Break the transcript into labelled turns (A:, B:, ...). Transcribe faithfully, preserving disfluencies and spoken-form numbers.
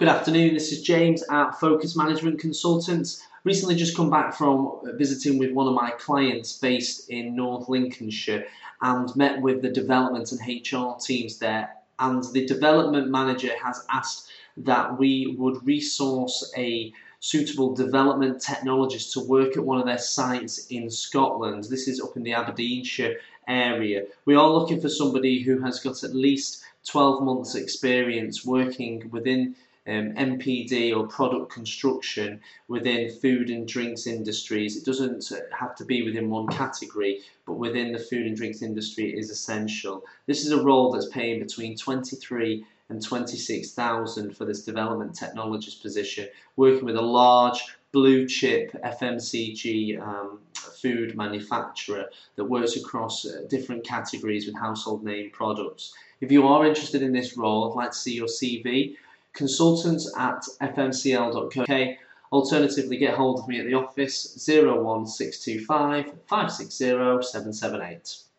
A: Good afternoon, this is James at Focus Management Consultants. Recently just come back from visiting with one of my clients based in North Lincolnshire and met with the development and H R teams there, and the development manager has asked that we would resource a suitable development technologist to work at one of their sites in Scotland. This is up in the Aberdeenshire area. We are looking for somebody who has got at least twelve months experience working within Um, M P D or product construction within food and drinks industries. It doesn't have to be within one category, but within the food and drinks industry is essential. This is a role that's paying between twenty-three and twenty-six thousand for this development technologist position, working with a large blue chip F M C G um, food manufacturer that works across uh, different categories with household name products. If you are interested in this role, I'd like to see your C V. Consultants at f m c l dot co dot u k. Alternatively, get hold of me at the office zero one six two five, five six zero, seven seven eight.